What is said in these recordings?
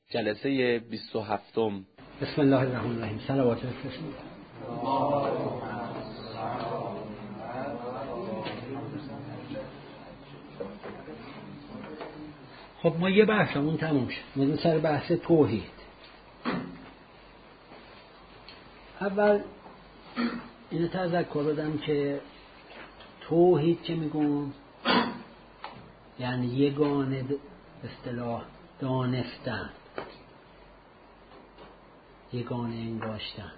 جلسه 27. بسم الله الرحمن الرحیم. صلوات بفرستید. خب ما یه بحثمون تموم شد. میریم سر بحث توحید. اول اینو تذکر بدم که توحید که میگم یعنی یگانه اصطلاح دانستن، یگانه انگاشتن،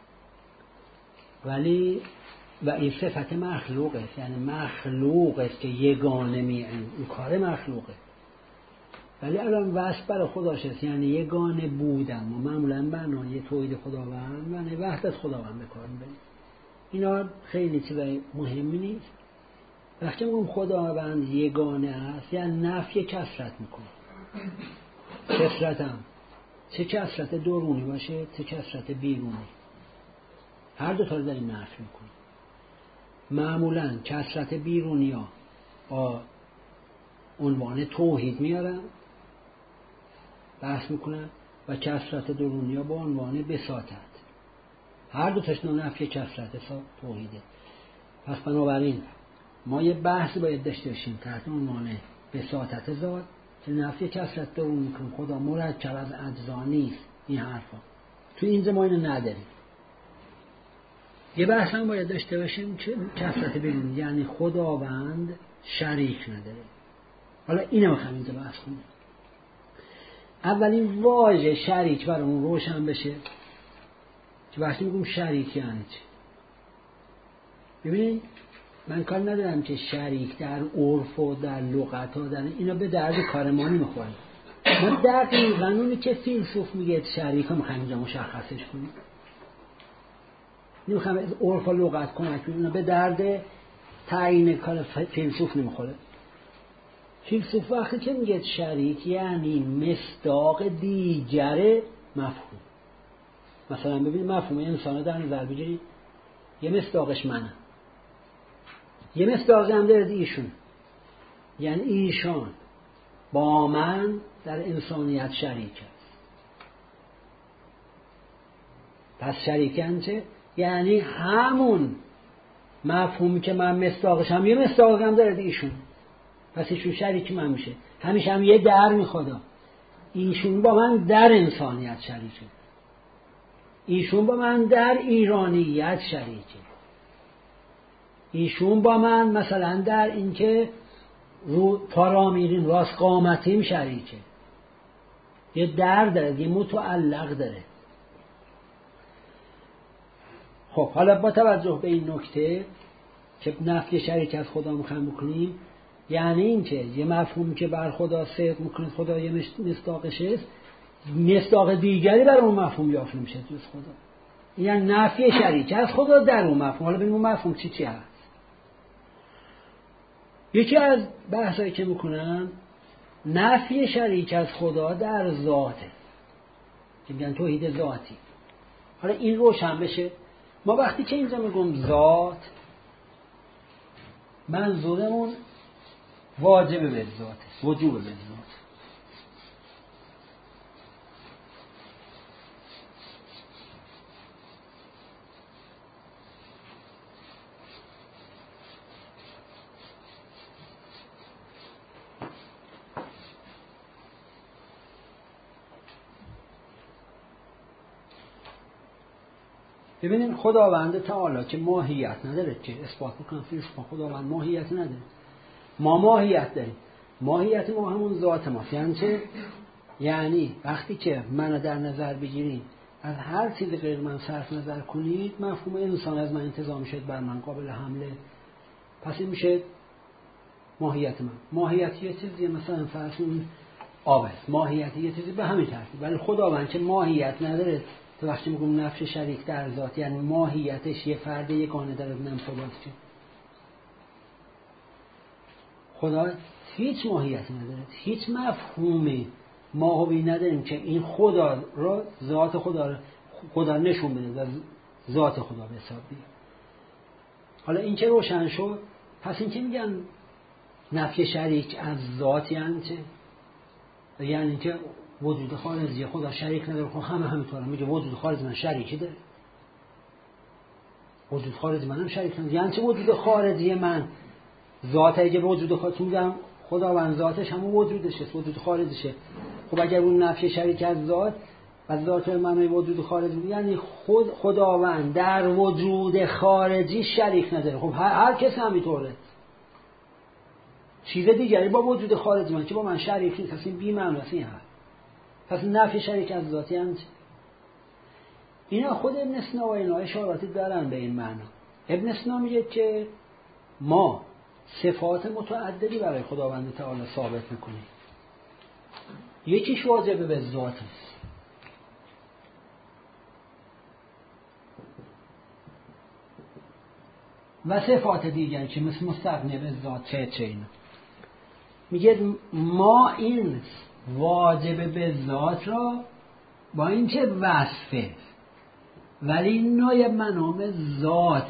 ولی و این صفت مخلوق است، یعنی مخلوق است که یگانه این کار مخلوقه، ولی الان وصف برای خداش است، یعنی یگانه بودن. و معمولا معنای توحید خداوند معنی وحدت خداوند بکار می‌بریم. اینا خیلی چیزای مهمی نیست. وقتی میگم خداوند یگانه است یعنی نفی کثرت میکنه. کثرت هم چه کثرت درونی باشه چه کثرت بیرونی، هر دو تا رو داریم نفی میکنه. معمولا کثرت بیرونی ها با عنوان توحید میارن بحث میکنن و کثرت درونی ها با عنوان بساطت. هر دو تاش نفی کثرت توحیده. پس بنابراین ما یه بحث باید داشته باشیم تحت عنوان بساطت ذات که نفی کثرت درون میکنه. خدا مرکب از اجزا نیست. این حرفا تو این زمان اینو نداریم. یه بحث هم باید داشته باشیم که کثرت بیرون یعنی خداوند شریک نداره. حالا اینو میخوام اینجا بحث کنیم. اولین واژه شریک برامون روشن بشه که وقتی میگم شریک یعنی چی. ببینید من کار ندارم که شریک در عرف و در لغت ها در اینا به درد کار ما نمیخوره. ما دقیقاً اونی که فیلسوف میگه شریک ها میخوایم اینجا مشخصش کنیم. نمیخوام عرف و لغت کمک کنیم، به درد تعیین کار فیلسوف نمیخوره. فیلسوف وقتی که میگه شریک یعنی مصداق دیگر مفهوم. مثلا ببینید مفهوم انسان در نظر بگیرید، یه مصداقش منم، یه مصداقی هم داره ایشون، یعنی ایشان با من در انسانیت شریک است. پس شریکن چه؟ یعنی همون مفهومی که من مصداقش هم یه مصداقی هم داره ایشون، پس ایشون شریک من میشه. همیشه هم یه در میخواد. ایشون با من در انسانیت شریکه، ایشون با من در ایرانیت شریکه، ایشون با من مثلا در اینکه رو پارا میریم راست قامتیم شریکه. یه در داره، یه متعلق داره. خب حالا با توجه به این نکته که نفی شریک از خدا میخوایم بکنیم، یعنی این که یه مفهومی که بر خدا صدق میکنه خدا یه مصداقش است، مصداق دیگری بر اون مفهوم یافت نمیشه جز خدا. یعنی نفی شریک از خدا در اون مفهوم. حالا ببینیم اون مفهوم چی هست. یکی از بحثایی که میکنن نفی شریک از خدا در ذاته که میگن توحید ذاتی. حالا این روشن بشه. ما وقتی که اینجا میگم ذات، منظورمون واجب به ذاته، وجوب به ذات. ببینیم خداوند تعالی که ماهیت نداره، که اثبات بکنم فیلسوفان خداوند ماهیت نداره. ما ماهیت داریم. ماهیت ما همون ذات ماست. یعنی چه؟ یعنی وقتی که منو در نظر بگیرید از هر چیز غیر من صرف نظر کنید، مفهوم انسان از من انتزاع میشه بر من قابل حمله. پس این میشه ماهیت من. ماهیت یه چیزیه، مثلا فرض کنید آب است، ماهیت یه چیزی به همین ترتیب. ولی خداوند که ماهیت نداره، تو وقتی میگم نفس شریک در ذات یعنی ماهیتش یه فرد یگانه داره، نم خداست. چه خدا هیچ ماهیتی نداره، هیچ مفهومی ماهوی نداریم که این خدا رو ذات خدا نشون بده و ذات خدا به حساب بیاره. حالا این که روشن شد، پس این که میگن نفی شریک از ذات یعنی چه؟ یعنی که وجود خارجی خدا شریک نداره. خب همه همینطوره، میگه وجود خارجی من شریکی داره، وجود خارجی منم شریک نداره. یعنی چه وجود خارجی من ذات اگه وجود خارجی میگم خداوند ذاتش همون وجودشه، وجود خارجیشه. خب اگر اون نفی شریک از ذات و ذات معنای وجود خارجی، یعنی خداوند در وجود خارجی شریک نداره. خب هر کس همینطوره، چیز دیگری با وجود خارجی من که با من شریک نیست، اصلا بی معنی است. این پس نفی شریک از ذات یعنی اینا خود ابن سینا و اینا اشاراتی دارن به این معنا. ابن سینا میگه که ما صفات متعددی برای خداوند تعالی ثابت میکنیم، یکیش واجبه به ذات است و صفات دیگری که مثل مستغنی به ذات چه اینا. میگه ما این واجب به ذات را با این چه وصفه ولی نایب منام ذات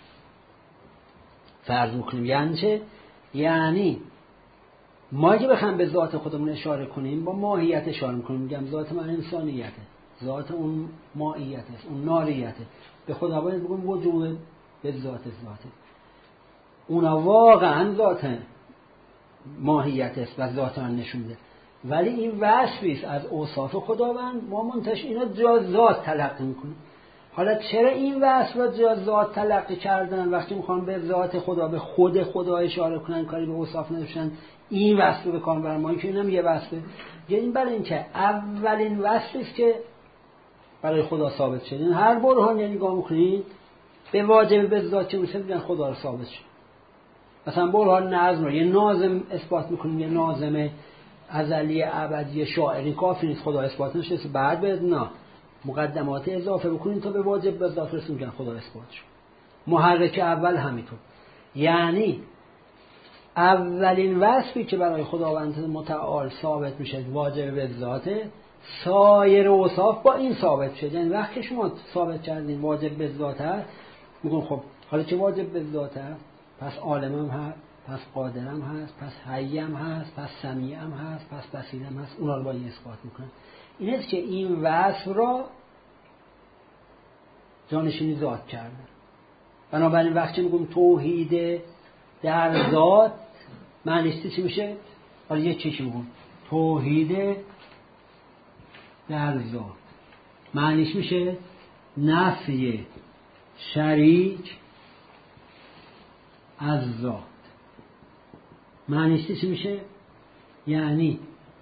فرض میکنیم. یعنی چه؟ یعنی ما اگه بخوایم به ذات خودمون اشاره کنیم با ماهیت اشاره میکنیم، میگم ذات من انسانیته، ذات اون ماهیت است، اون ناریته. به خدا باید بگم وجود به ذاته، اونا واقعا ذات ماهیت است و ذات من نشون میده، ولی این وصفی است از اوصاف خداوند، ما منتش اینا جا ذات تلقی میکنیم. حالا چرا این وصف را جا ذات تلقی کردن؟ وقتی میخوان به ذات خدا، به خود خدا اشاره کنن، کاری به اوصاف نداشتن، این وصف رو بکن برای ما. این نمیگه وصفه، یعنی برای این که اولین وصفی است که برای خدا ثابت شده. این هر برهان یعنی نگاه میکنید به واجب به ذات چه میشه، میگن خدا رو ثابت شد. مثلا برهان نظم رو یه ناظم اثبات میکنیم، یه ناظم ازلی ابدی شاعری کافی نیست خدا اثبات نشه، بعد بدنا مقدمات اضافه بکنین تا به واجب به ذات رسیم، میگن خدا اثبات شد. محرک اول همینطور، یعنی اولین وصفی که برای خداوند متعال ثابت میشه واجب به ذاته، سایر اوصاف با این ثابت شد. یعنی وقتی شما ثابت کردین واجب به ذات هست، میگن خب حالا که واجب به ذات هست، پس عالمم هست، پس قادرم هست، پس حیم هست، پس سمیعم هست، پس بصیرم هست. اونا رو با این اثبات میکنن. این است که این وصف را جانشینی ذات کردن. بنابراین وقتی میگم توحید در ذات، معنیش چی میشه؟ حالا یه چیزی میگم توحید در ذات، معنیش میشه نفی شریک از ذات. معنیش چی میشه؟ یعنی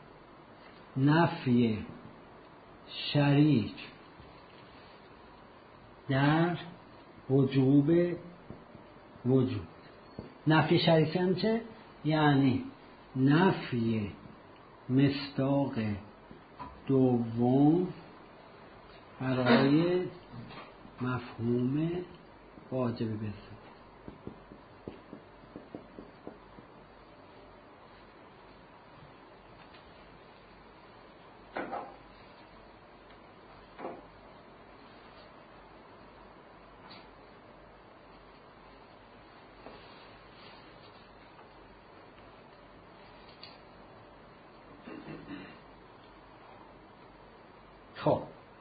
نفی شریک در وجوب وجود. نفی شریک یعنی چه؟ یعنی نفی مصداق دوم برای مفهوم واجب به ذات. خب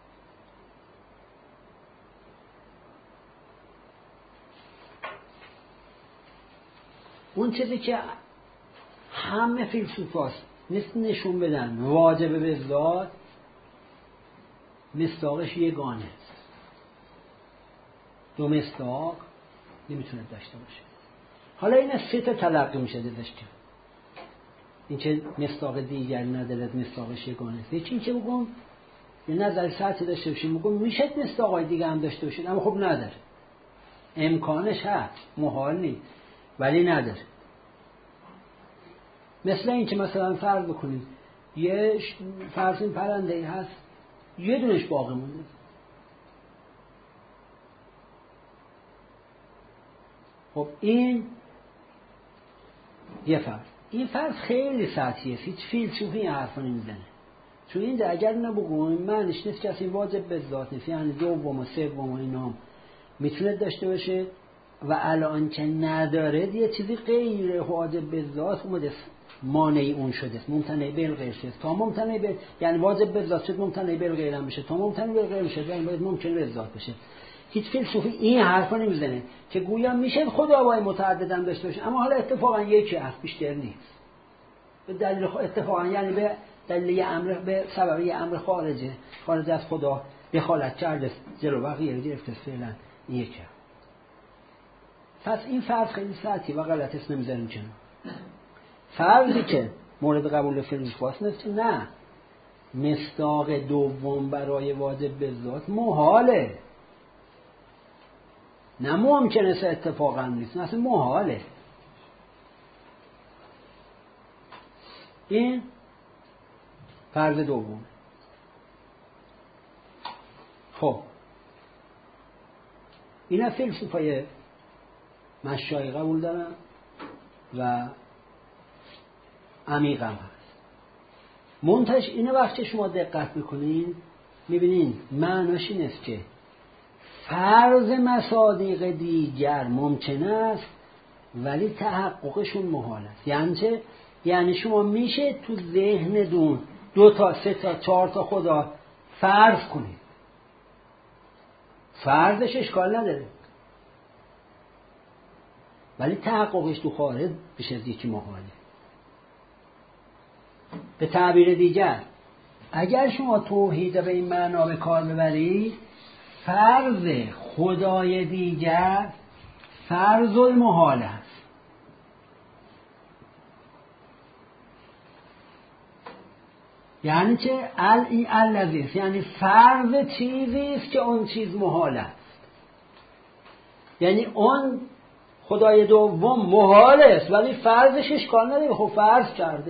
اون چیزی که همه فیلسوفاست نشون بدن واجب به ذات، مصداقش یگانه است. دو مصداق نمیتونه داشته باشه. حالا این از سه تا تلقی میشه دلش که این که مصداق دیگری نداره، مصداقش یگانه است. یکی این که بگم یه نظر سطحی داشته باشیم، بگم میشه مصداقای دیگه هم داشته باشید، اما خب نداره، امکانش هست، محال نیست ولی نداره. مثل این که مثلا فرض بکنیم یه فرض این پرنده ای هست یه دونش باقی مونده، خب این یه فرض. این فرض خیلی سطحیه، هیچ فیلسوفی این حرفا نمیزنه، چون این اگر نبگویم معنیش نیست که اصلا واجب به ذات نیست، یعنی دوم و سوم و اینا هم میتونه داشته باشه و الان که نداره یه چیزی غیر واجب به ذات اومده مانعی اون شده است، ممتنع بالغیر شده است. تا ممتنع به یعنی واجب به ذات شد، ممتنع بالغیر هم بشه. تا ممتنع بالغیر میشه یعنی باید ممکن به ذات بشه. هیچ فیلسوفی این حرفا نمیزنه که گویا میشه خداوای متعدد هم داشته باشه، اما حالا اتفاقا یکی است، بیشتر نیست. به دلیل اتفاقا یعنی به دلیل امر، به سبب یه امر خارج از خدا دخالت کرده جلو بقیه گرفته فعلا این یکی. پس این فرض خیلی سطحی و غلط است، نمیذاریم چنان. فرضی که مورد قبول فیلسوفاست نه مصداق دوم برای واجب به ذات محاله، نه ممکنه سه اتفاقا نیست، اصلا محاله. این فرض دوم. خب اینا فیلسوفای مشایی قبول دارن و عمیق هم هست. منتش اینه وقتی شما دقت میکنین میبینین معناش این است که فرض مصادیق دیگر ممکن است ولی تحققشون محال است. یعنی چه؟ یعنی شما میشه تو ذهن دو تا سه تا چهار تا خدا فرض کنید، فرضش اشکال نداره، ولی تحققش تو خارج بشه از یکی محاله. به تعبیر دیگر اگر شما توحید به این معنا به کار ببرید، فرض خدای دیگر فرض المحال است. یعنی چه؟ الذی است، یعنی فرض چیزی است که اون چیز محال است. یعنی اون خدای دوم محال است ولی فرضش اشکال نداره، خب فرض کرده.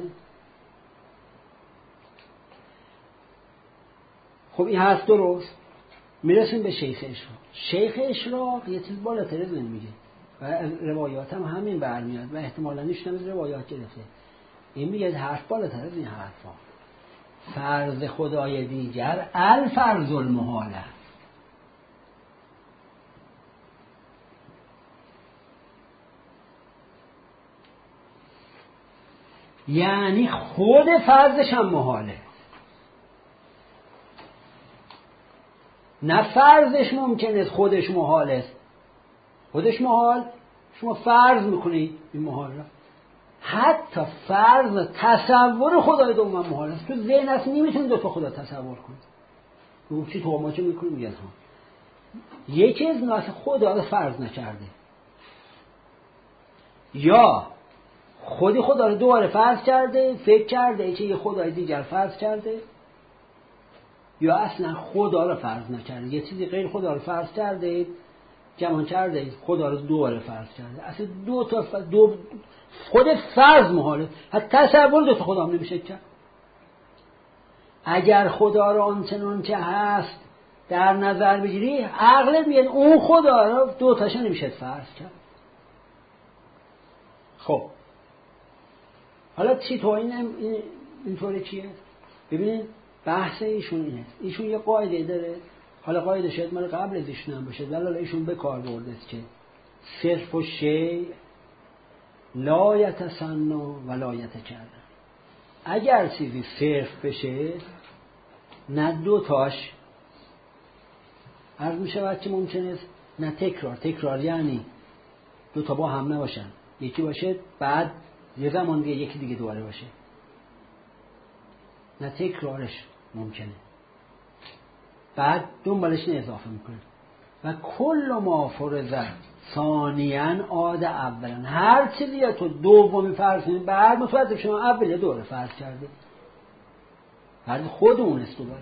خب این هست درست. میرسیم به شیخ اشراق. شیخ اشراق یه چیز بالاتر از این میگه و روایات هم همین برمیاد و احتمالاً ایشون از روایات گرفته. این میگه حرف بالاتر از این حرفا. فرض خدای دیگر الفرض المحال است. یعنی خود فرضش هم محاله، نه فرضش ممکنه است خودش محال است. خودش محال شما فرض میکنید این محال را. حتی فرض تصور خدای دوم محال است. تو ذهن اصلا نمیتونید دو تا خدا تصور کنید. اون چی تو ما چه میکنید میگن ها یکی از ناس خدا رو فرض نکرده، یا خودی خدا رو دوباره فرض کرده، فکر کرده که یه خدای دیگر فرض کرده، یا اصلا خدا رو فرض نکرده، یه چیزی غیر خدا رو فرض کرده، جمع کرده خدا رو دوباره فرض کرده. اصلا خود فرض محاله، حتی تصور دو تا خدا هم نمیشه کرد. اگر خدا رو آنچنان که هست در نظر بگیری، عقلت میگه اون خدا رو دو تاشو نمیشه فرض کرد. خب حالا چی تو اینطوری چیه؟ ببینید بحث ایشون اینه. ایشون یه قاعده داره، حالا قاعده شاید مال قبل از ایشون هم باشه، ولی ایشون به کار برده است که صرف و شیء لا یتسنى و لا یتکرر. اگر چیزی صرف بشه نه دو تاش عرض می شود که ممکنه است نه تکرار یعنی دو تا با هم نباشن، یکی باشه بعد یه زمان دیگه یکی دیگه دوباره باشه، نه تکرارش ممکنه، بعد دنبالش نه اضافه میکنه. و کل ما فرض ثانیاً عاد اولا، هر چیزی یا تو دومی فرض کنید بعد متوجه شما اول دوره فرض کرده، بعد خود اون است دوباره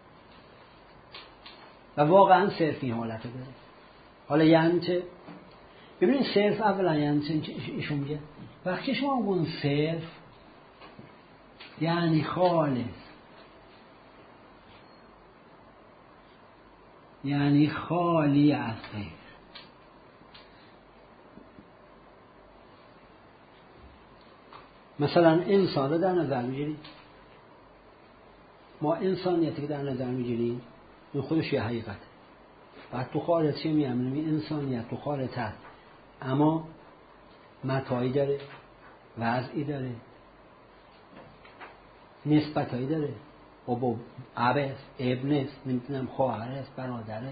و واقعا صرف این حالت داره. حالا یعنی چه؟ ببینید صرف اولا یعنی چه؟ ایشون میگه وقتی شما اون صرف یعنی خالص، یعنی خالی از غیر. مثلا انسان رو در نظر میگیریم، ما انسانیتی که در نظر میگیریم این خودش یه حقیقته. بعد تو خارج چه می‌امنیم؟ انسانیت تو خارج هست اما متاعی داره، وضعی داره، نسبتایی داره، بابا اب است، ابن است، نمیدونم خواهر است، برادره،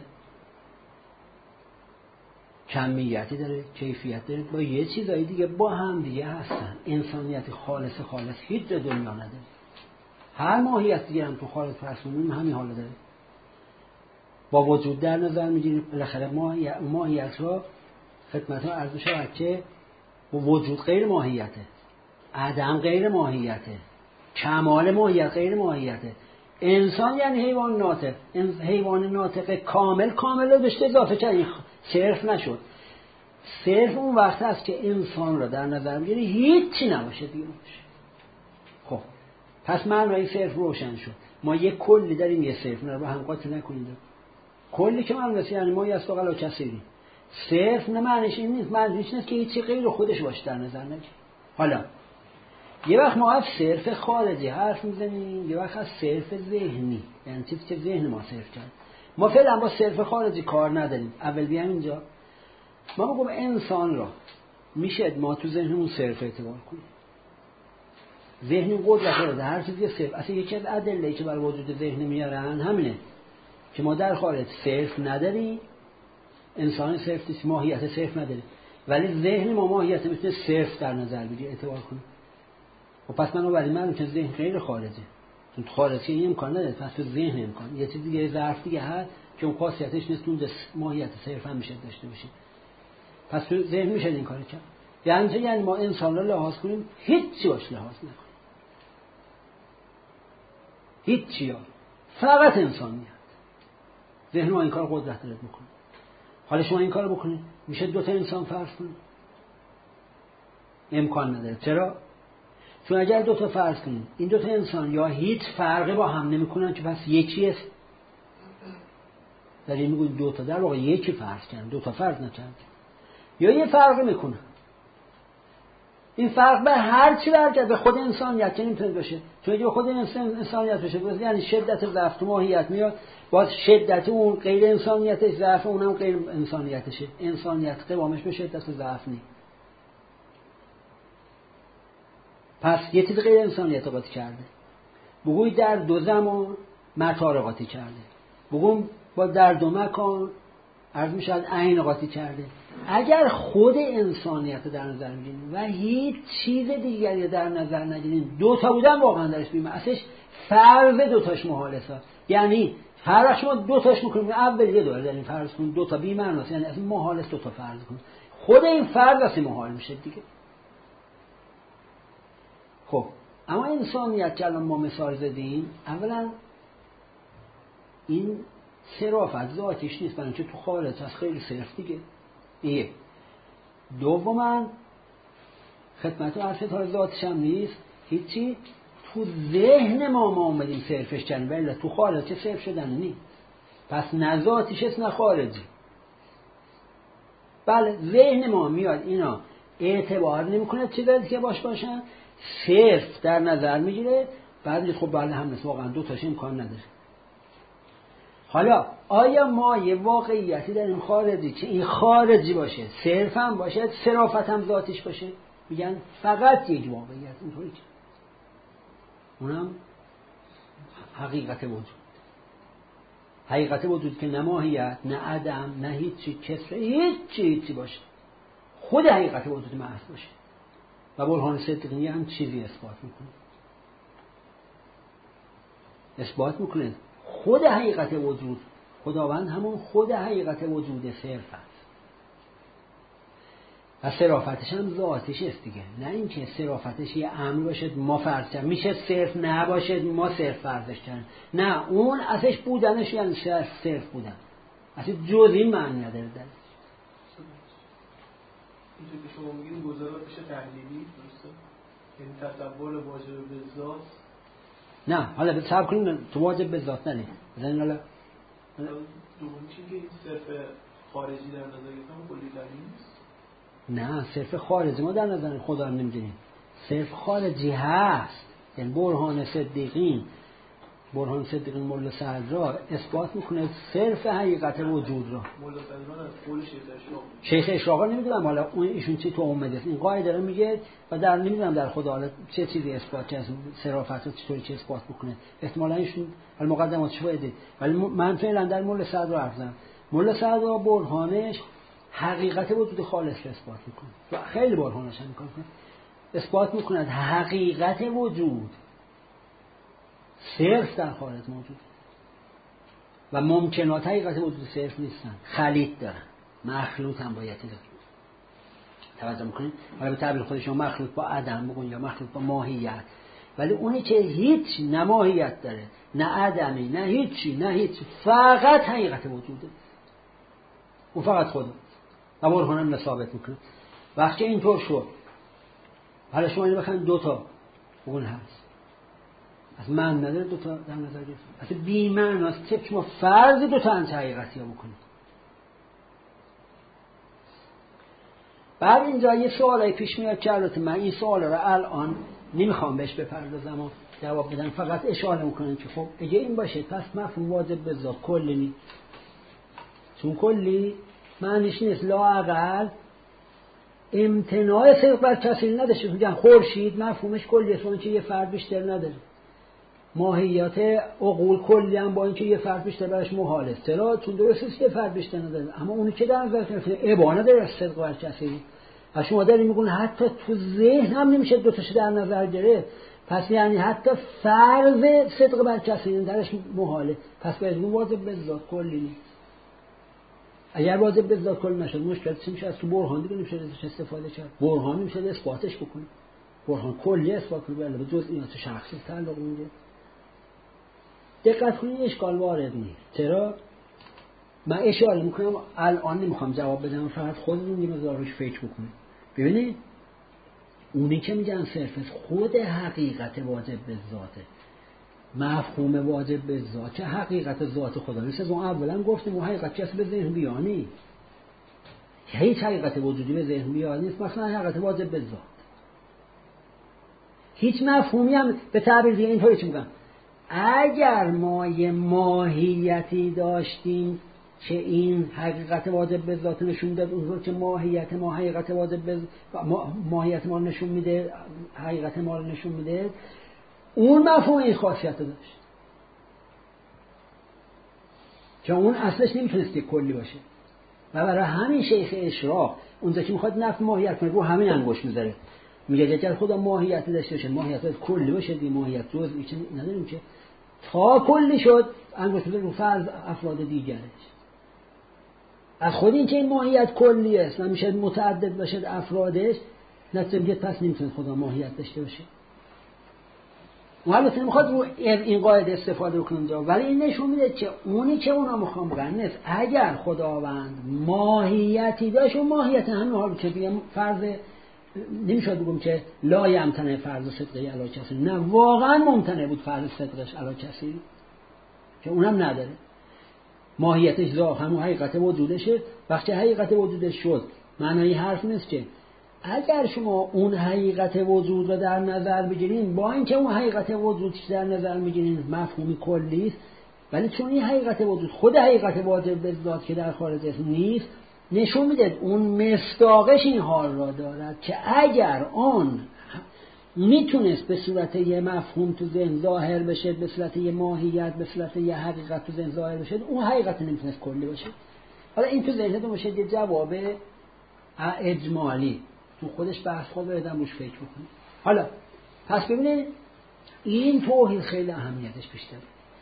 کمیتی داره، کیفیت داره، با یه چیزایی دیگه با هم دیگه هستن. انسانیت خالص هیچ جا دنیا نداره. هر ماهیت دیگه هم تو خالص فرسونیم همین حالا داره. با وجود در نظر میگیریم بالاخره ماهیت را خدمتتون عرض شود که وجود غیر ماهیته، عدم غیر ماهیته، کمال ماهیت غیر ماهیته. انسان یعنی حیوان ناطق، حیوان ناطق کامل رو بهش اضافه کرد، صرف نشد. صرف اون وقت هست که انسان را در نظر میگیری هیچی نباشه دیگه باشه. خب پس معنای صرف روشن شد. ما یک کلی داریم، یه صرف نه با هم قاطی نکنید. کلی که معنیش یعنی ما یستقلا کثیری. صرف نه معنیش این نیست، معنیش نیست که هیچی غیر خودش باشه در نظر نگیری. حالا یه وقت ما از صرف خارجی حرف میزنیم، یه وقت از صرف ذهنی، یعنی چیزی که ذهن ما صرف کرد. ما فعلا با صرف خارجی کار نداریم. اول بیام اینجا ما بگم انسان را میشه ما تو ذهنمون صرف اعتبار کنیم. ذهن قدرت داره، هر چیزی صرف. اصلا یکی از ادله‌ای که برای وجود ذهن میارن همینه که ما در خارج صرف نداریم، انسان صرف نیست، ماهیت صرف نداره، ولی ذهن ما ماهیت میتونه صرف در نظر بگیره، اعتبار کنه. و پس من که ذهن غیر خارجه، تو خارجی این امکان نداره، پس تو ذهن امکان یه چیز دیگه، ظرف دیگه هست که اون خاصیتش نیست، اون ماهیت صرف هم میشه داشته باشه. پس تو ذهن میشه این کارو کرد. یعنی ما انسان رو لحاظ کنیم، هیچی باش لحاظ نکنیم، هیچی ها، فقط انسانیت. ذهن ما این کار قدرت داره بکنه. حالا شما این کارو بکنید میشه دو تا انسان فرض کنید؟ امکان نداره. چرا؟ چون اگر دو تا فرض کنید، این دو تا انسان یا هیچ فرقی با هم نمیکنن که پس یکی است. در این میگوید دو تا در واقع یکی فرض کردن، دو تا فرض نکردن، یا یه فرقی میکنن. این فرق به هر چی برگرده به خود انسانیت که نمیتونه باشه. چون اگه به خود انسانیت باشه یعنی شدت ضعف تو ماهیت میاد، باز شدت اون غیر انسانیتش، ضعف اونم غیر انسانیتشه. انسانیت قوامش به شدت ضعف نیست. پس یه چیز غیر انسانیت قاطی کرده. بگوی در دو زمان مطار قاطی کرده. بگویم با در دو مکان عرض میشد عین قاطی کرده. اگر خود انسانیت در نظر میگیریم و هیچ چیز دیگری در نظر نگیریم، دو تا بودن واقعا درش بیم اصلش فرض دو تاش محاله است. یعنی هر وقت شما دو تاش میکنیم، اول یه دوره داریم فرض کنیم دو تا بی معنی است، یعنی اصلا محال است دو تا فرض کنیم. خود این فرض اصلا محال میشه دیگه. خب اما انسانیت که الان ما مثال زدیم، اولا این صرافت ذاتیش نیست، برای اینکه تو خارج از خیلی صرف دیگه. ایه دوما خدمت و عرفت ها ذاتش هم نیست، هیچی. تو ذهن ما اومدیم صرفش کردیم، ولی تو خارج که صرف شدن نیست. پس نه ذاتیش است نه خارجی. بله ذهن ما میاد اینا اعتبار نمیکنه چیزی که باشن، صرف در نظر میگیره، بعد خب بله هم نیست، واقعا دو تاش امکان نداره. حالا آیا ما یه واقعیتی داریم خارجی که این خارجی باشه، صرف هم باشه، صرافت هم ذاتیش باشه؟ میگن فقط یک واقعیت، اینطوری که اونم حقیقت وجود. حقیقت وجود که نه ماهیت، نه عدم، نه هیچی، کسر، هیچی باشه، خود حقیقت وجود محض باشه. و برهان صدقی هم چیزی اثبات میکنه. خود حقیقت وجود، خداوند همون خود حقیقت وجود صرف است. و صرافتش هم ذاتش است دیگه، نه اینکه صرافتش یه امر باشه ما فرض کنیم میشه صرف نباشه ما صرف فرضش کنیم. نه، اون ازش بودنش یعنی صرف بودن، اصلا جزئی معنی نداره درش. اینجا که شما میگین گزارات بشه تحلیلی، درسته؟ یعنی تصور واجب به ذات. نه حالا به صبر کنیم، تو واجب به ذات نه بزنین. حالا دومی چی که صرف خارجی در نظر گرفتن کلی تحلیل نیست؟ نه، صرف خارجی ما در نظر خدا رو نمیدونیم، صرف خارجی هست. یعنی برهان صدیقین برهان صدیق ملا صدرا اثبات میکنه صرف حقیقت وجود را. ملا صدرا از قول شیخ اشراقی نمیدونم حالا اون ایشون چی تو اومده است، این قاعده رو میگه و در نمیدونم در خدا حالا چه چیزی اثبات کرد، صرافت رو چطوری چه اثبات بکنه، احتمالاً ایشون المقدماتش بوده، ولی من فعلا در ملا صدرا حرف زدم. ملا صدرا برهانش حقیقت وجود خالص رو اثبات میکنه و خیلی برهانش هم میکنه، اثبات میکنه حقیقت وجود صرف در خارج موجود و ممکنات حقیقت وجود صرف نیستن، خلیط دارن، مخلوط هم بایدی دارن. توجه میکنین؟ حالا به تعبیر خودشون مخلوط با عدم بگن یا مخلوط با ماهیت، ولی اونی که هیچ نه ماهیت داره نه عدمی نه هیچی فقط حقیقت وجوده، اون فقط خود و برهانم ثابت میکنه. وقتی اینطور شد حالا شما اینو بخواید دوتا اون هست از من نداره دوتا در نظر گرفت، اصلا بی معناست که شما فرض دوتا انت حقیقتی ها بکنید. بعد اینجا یه سوالای پیش میاد که البته من این سوالا رو الان نمیخوام بهش بپردازم و جواب بدم، فقط اشاره میکنم که خب اگه این باشه پس مفهوم واجب به ذات کلی نیست، چون کلی معنیش نیست لااقل امتناع صدق بر کسی نداشته. میگن خورشید مفهومش کلیه چون که یه فرد بیشتر نداره، ماهیت عقول کلی هم با اینکه یه فرد بیشتر برش محاله، چرا؟ چون درسته که یه فرد بیشتر نداره، اما اونی که در نظر گرفته ابانه داره صدق بر کسی و شما دارید میگن حتی تو ذهن هم نمیشه دو تاشو در نظر گرفت، پس یعنی حتی فرض صدق بر کسی درش محاله، پس باید واجب به ذات کلی نیست. اگر واجب به ذات کلی نشد مشکل چی میشه؟ از تو برهان دیگه نمیشه ازش استفاده کرد، برهان نمیشه اثباتش بکنه، برهان کلی اثبات کنه ولی به جزئیات شخصی تعلق میده. دقت کنید اشکال وارد نیست. چرا؟ من اشاره میکنم الان نمیخوام جواب بدم، فقط خودتون یه مقدار روش فکر بکنید. ببینید اونی که میگن صرف خود حقیقت واجب به ذاته، مفهوم واجب به ذات که حقیقت ذات خدا نیست. از اون اولا گفتیم اون حقیقت کسی به ذهن بیانی، هیچ حقیقت وجودی به ذهن بیانی نیست، مثلا حقیقت واجب به ذات هیچ مفهومی هم به تعبیر دیگه اینطوری چی میگم، اگر ما یه ماهیتی داشتیم که این حقیقت واجب به ذات نشون میداد، اونطور که ماهیت ما حقیقت واجب به ماهیت ما نشون میده، حقیقت ما رو نشون میده، اون مفهوم این خاصیت رو داشت که اون اصلش نمیتونست که کلی باشه و برای همین شیخ اشراق اونجا که میخواد نفی ماهیت کنه رو همین انگشت میذاره، میگه اگر خدا ماهیتی داشته باشه ماهیت کلی باشه، دی ماهیت جزئی چه نداریم که تا کلی شد انگشت میذاره رو فرض افراد دیگرش. از خود این که این ماهیت کلی است و میشه متعدد باشه افرادش، نتیجه میگه پس نمیتونه خدا ماهیت داشته باشه. البته نمیخواد رو این قاعده استفاده کنه، ولی این نشون میده که اونی که اونا میخوام بگن نیست. اگر خداوند ماهیتی داشت و ماهیت همین حال که بگم فرض نمیشد بگم که لا یمتنع فرض صدقی علی کسی، نه واقعا ممتنع بود فرض صدقش علی کسی که اونم نداره، ماهیتش ذات همون حقیقت وجودشه. وقتی حقیقت وجودش شد معنی حرف نیست که اگر شما اون حقیقت وجود رو در نظر بگیرین، با اینکه اون حقیقت وجودش در نظر میگیرین مفهومی کلی است، ولی چون این حقیقت وجود خود حقیقت واجب به ذات که در خارج نیست، نشون میده اون مصداقش این حال را دارد که اگر آن میتونست به صورت یه مفهوم تو ذهن ظاهر بشه، به صورت یه ماهیت، به صورت یه حقیقت تو ذهن ظاهر بشه، اون حقیقت نمیتونست کلی باشه. حالا این تو ذهنتون باشه یه جواب اجمالی، تو خودش بحث خود بردم روش فکر بکنید. حالا پس ببینید این توحید خیلی اهمیتش بیشتره،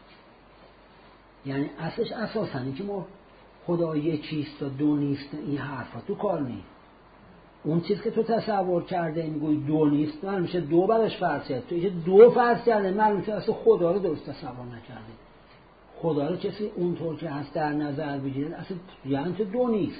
یعنی اصلش اساساً این که ما خدا یکیست و دو نیست، این حرفا تو کار نیست. اون چیز که تو تصور کرده میگوی دو نیست، من میشه دو برش فرض کرد، تو یه دو فرض کرده، من میشه اصلا خدا رو درست تصور نکرده. خدا رو کسی اونطور که هست در نظر بگیره اصلا یعنی تو دو نیست.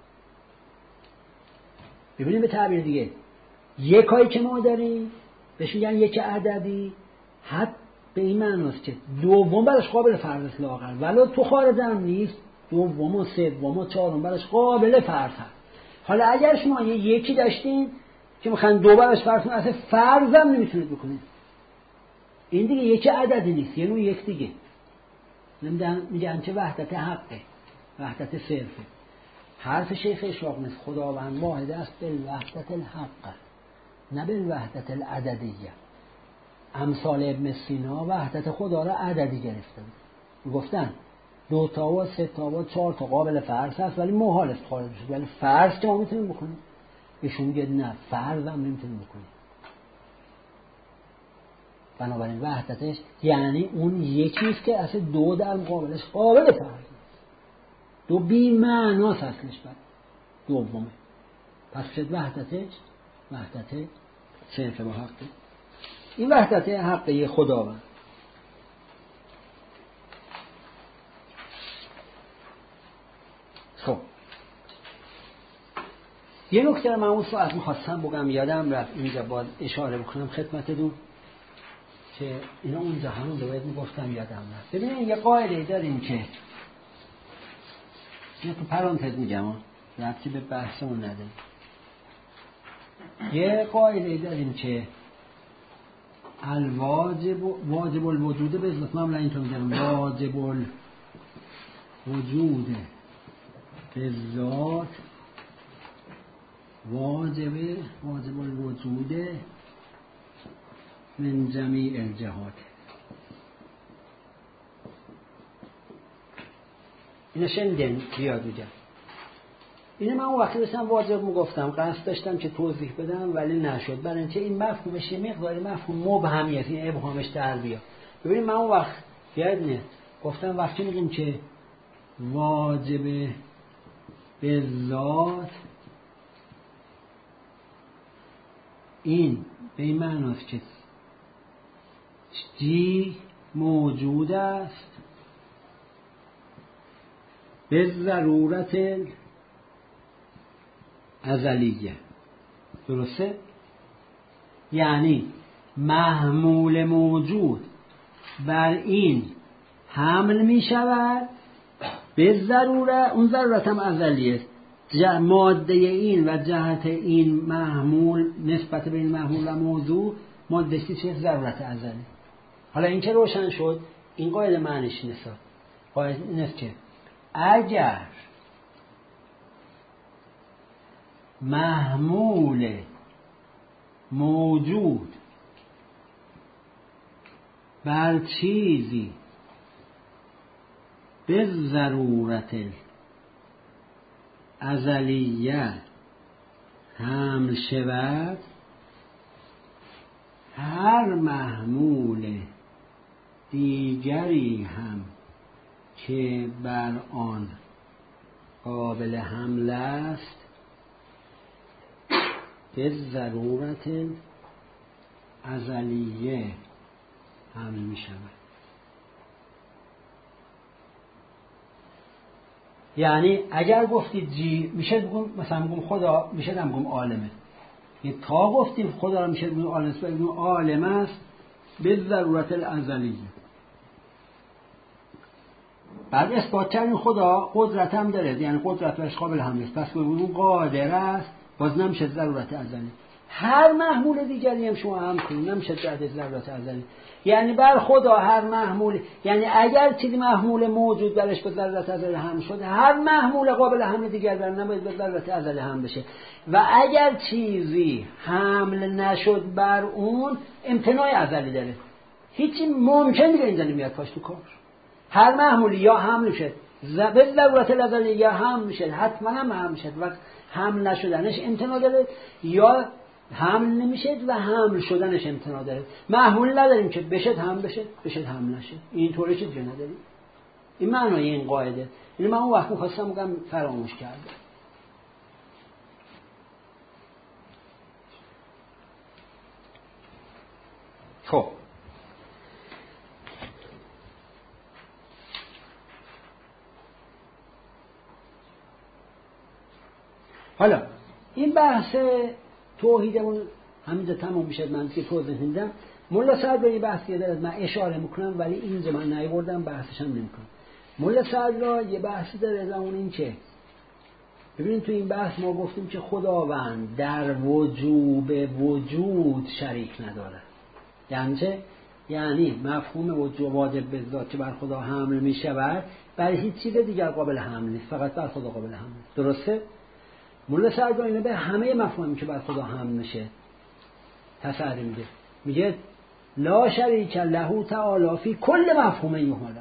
ببینیم به تعبیر دیگه یکایی که ما داریم بهش میگن یک عددی، حد به این معناست که دوم برش قابل فرض است لااقل، ولی تو خارج هم نیست، دوم و سوم و چهارم برش قابل فرض هست. حالا اگر شما یکی داشتین که میخواین دو برش فرض کنید، اصلا فرض هم نمیتونید بکنید. این دیگه یک عددی نیست، یه نوع یک دیگه. میگن چه وحدت حقه، وحدت صرفه. حرف شیخ اشراق نیست، خداوند واحد است به وحدت الحق نه به وحدت العددیه. امثال ابن سینا وحدت خدا را عددی گرفتن، گفتن 2 تا و 3 تا و 4 تا قابل فرض هست ولی محال است خارج بشه، ولی فرض که ما میتونیم بکنیم. ایشون میگه نه، فرض هم نمیتونیم بکنیم. بنابراین وحدتش یعنی اون یکیست که اصلا 2 در مقابلش قابل فرض نیست، 2 بی معناست اصلش. بعد دومه پس شد وحدتش وحدت صرف با حقه. این وحدت حقه خداوند. خب یه نکته رو من اون ساعت میخواستم بگم یادم رفت، اینجا باید اشاره بکنم خدمتتون که اینا اونجا همون رو باید میگفتم یادم رفت. ببینید یه قاعده داریم که اینو تو پرانتز میگم، ربطی به بحثمون نداره. یه قاعده داریم که واجب الوجود به ذات، من اینطور میگم واجب الوجود به ذات واجب الوجود من جمیع الجهات. اینو شنیدین زیاد میگم. اینو من اون وقتی داشتم واجب میگفتم قصد داشتم که توضیح بدم ولی نشد، برای اینکه این مفهومش یه مقداری مفهوم مبهمی است، این ابهامش در بیاد. ببینید من اون وقت یادتونه گفتم وقتی میگیم که واجب به ذات، این به این معناست که جی موجود است به ضرورت ازلیه. درسته؟ یعنی محمول موجود بر این حمل می شود به ضرورت، اون ضرورت هم ازلیه. ماده این و جهت این محمول نسبت به این محمول و موضوع ماده‌ای چه ضرورت ازلی. حالا این که روشن شد، این قاعده معنیش نیست. قاعده این است که اگر محمول موجود بر چیزی به ضرورت ازلیه حمل شود، هر محمول دیگری هم که بر آن قابل حمل است به ضرورت ازلیه حمل می شود. یعنی اگر گفتید جی میشه بگم مثلا بگم خدا، میشه بگم عالمه. یه تا گفتیم خدا رو میشه بگم عالم، بگم عالم است به ضرورت الازلیه. بعد اثبات کردیم خدا قدرت هم داره، یعنی قدرت برش قابل حمل است، پس بگم قادر است، باز نمیشه ضرورت ازلی. هر محمول دیگری هم شما هم کنید نمیشه جهت ضرورت ازلی. یعنی بر خدا هر محمول، یعنی اگر چیزی محمول موجود برش به ضرورت ازلی هم شد، هر محمول قابل حمل دیگر بر نباید به ضرورت ازلی هم بشه. و اگر چیزی حمل نشد بر اون امتناع ازلی داره، هیچی ممکن دیگه اینجا نمیاد پاش تو کار. هر محمولی یا حمل شد به ضرورت ازلی یا حمل میشه، حتما هم حمل شد و حمل نشدنش امتناع داره، یا حمل نمیشه و حمل شدنش امتناع داره. محمول نداریم که بشد حمل بشه، بشد حمل نشه، این طوری چیزی نداریم. این معنای این قاعده. این من اون وقت می‌خواستم بگم فراموش کردم. خب حالا این بحث توحیدمون همینجا تموم میشه. من که توضیح میدم ملا سعد به این بحثی دارد، من اشاره میکنم ولی اینجا من نیاوردم بحثش هم نمیکنم. ملا سعد را یه بحثی داره و اون این که ببینید تو این بحث ما گفتیم که خداوند در وجوب وجود شریک نداره. یعنی چه؟ یعنی مفهوم واجب به ذات که بر خدا حمل می شود بر هیچ چیز دیگر قابل حمل نیست، فقط بر خدا قابل حمل است. درسته؟ مولا سرگاهی به همه مفاهیمی که بر خدا حمل میشه تسری میده، میگه لا شریک له تعالی فی کل مفهوم یحمل.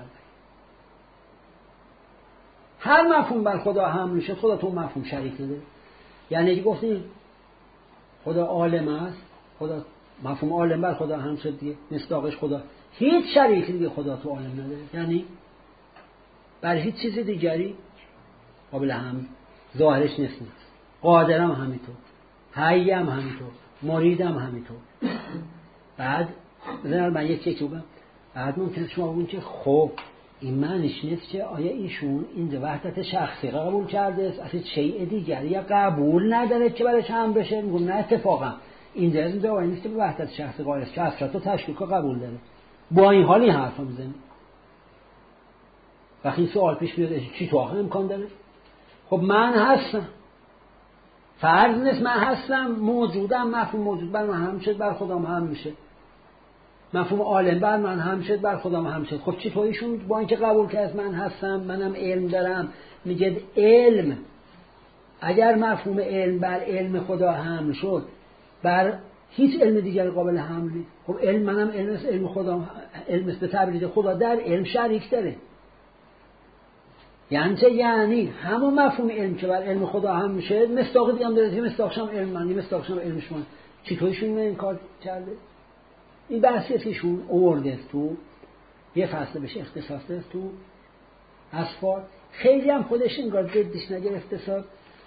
هر مفهوم بر خدا حمل میشه خدا تو مفهوم شریک نده. یعنی گفتیم خدا عالم است، خدا مفهوم عالم بر خدا حمل شد دیگه، مصداقش خدا، هیچ شریک دیگه خدا تو عالم نداره، یعنی بر هیچ چیز دیگری قابل حمل ظاهرش نیست. قادرم همینطور، حی هم همینطور، مریدم همینطور. بعد بذار من یک بگم. بعد ممکنه شما بگین که خب این معنیش نیست که آیا ایشون اینجا وحدت شخصی قبول کرده است، اصلا شیء دیگری یا قبول نداره که برش هم بشه؟ میگم نه، اتفاقا اینجا از اینجا نیست که به وحدت شخصی قائل است، که اصلا تشکیک قبول داره. با این حال این حرف رو میزنی. وقتی سوال پیش میاد چی تو آخر امکان داره؟ خب من هستم، فرض نیست من هستم، موجودم، مفهوم موجود بر من هم شد، بر خودم هم میشه. مفهوم عالم بر من هم شد، بر خودم هم شد. خب چطوریشون با اینکه قبول کرد من هستم، منم علم دارم، میگه علم اگر مفهوم علم بر علم خدا حمل شد، بر هیچ علم دیگر قابل حمل نیست. خب علم منم علم خدا، علم است به تعبیر خدا در علم شریک داره. یعنی چه؟ یعنی همون مفهوم علم که بر علم خدا هم میشه مصداق دیگه هم داره، مصداقش هم علم من، مصداقش هم علم شما. چطوریشون این کار کرده؟ این بحثیه که شون آورده تو یه فصل بهش اختصاص داره تو اسفار، خیلی هم خودش انگار جدیش نگرفته، ساد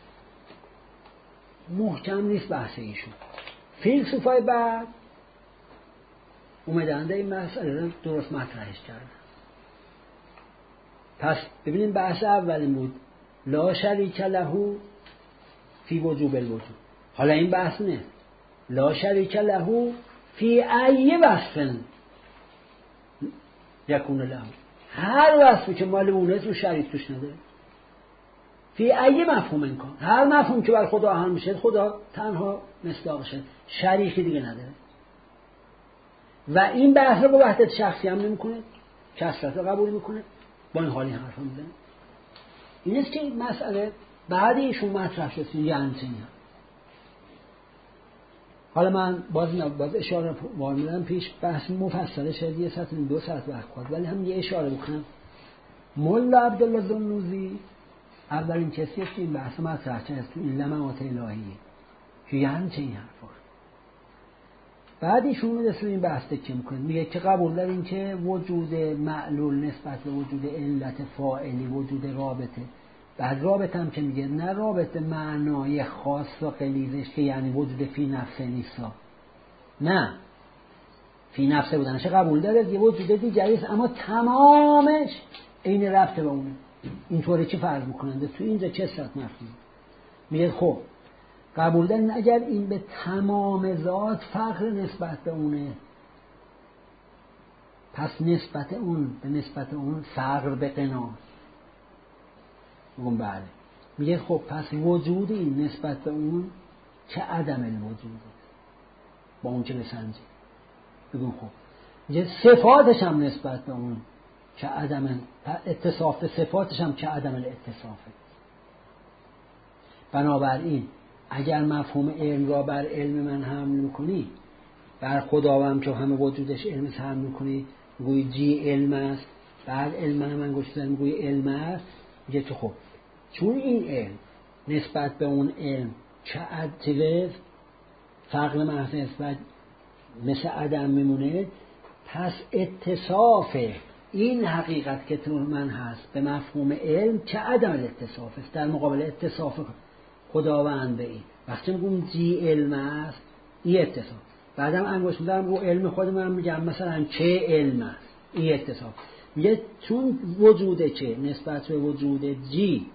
محکم نیست بحث ایشون. فیلسوفای بعد اومدن این مسئله رو درست مطرحش کردن. پس ببینیم بحث اولین بود لا شریک له فی وجوب الوجود. حالا این بحث نه، لا شریک له فی ای وصف یکون له، هر وصفی که مال اونه تو شریک توش نداره. فی ای مفهوم امکان، هر مفهوم که بر خدا هم میشه خدا تنها مصداقشه، شریکی دیگه نداره. و این بحث رو با وحدت شخصی هم نمیکنه، کثرت رو قبول میکنه. با این حالی حرف هم میزنه. این است که این مسئله بعد ایشون مطرح شد یعنی چنین. حالا من باز اشاره میدم پیش، بحث مفصل شد یه ساعت 2 ساعت وقت خورد، ولی هم یه اشاره بکنم. مولا عبدالله ذوالنوزی اولین کسیه که این بحث مطرح کرد تو این لمعات الهیه که یعنی چه این حرفا. بعد ایشون میرسه این بحث که میکنه، میگه که قبول داریم که وجود معلول نسبت به وجود علت فاعلی وجود رابطه. بعد رابطه هم که میگه نه رابطه معنای خاص و غلیظش که یعنی وجود فی نفسه نیستا، نه، فی نفسه بودنش قبول داره، یه وجود دیگری است اما تمامش عین رابطه به اونه. اینطوری چه فرض میکننده تو اینجا چه صورت مفهوم میگه خب قبول دارین اگر این به تمام ذات فقر نسبت به اونه، پس نسبت اون به نسبت اون فقر به قناعت. میگم بله. میگه خب پس وجود این نسبت به اون چه عدم الوجود با اون که بسنجی. بگم خب میگه صفاتش هم نسبت به اون چه عدم اتصاف، صفاتش هم چه عدم الاتصافه. بنابراین اگر مفهوم علم را بر علم من حمل میکنی، بر خداوند که همه وجودش علم حمل میکنی، میگوی جی علم است، بعد علم من گوشتن میگوی علم است، میگه تو خب چون این علم نسبت به اون علم چه عدل فقر محض نسبت مثل عدم میمونه، پس اتصاف این حقیقت که تو من هست به مفهوم علم چه عدم الاتصاف است در مقابل اتصاف خداوند به این. وقتی میگم جی علم است این اتصاف، بعدم انگشت میذارم رو علم خود من میگم مثلا چه علم است این اتصاف. میگه چون وجود چه نسبت به وجود جی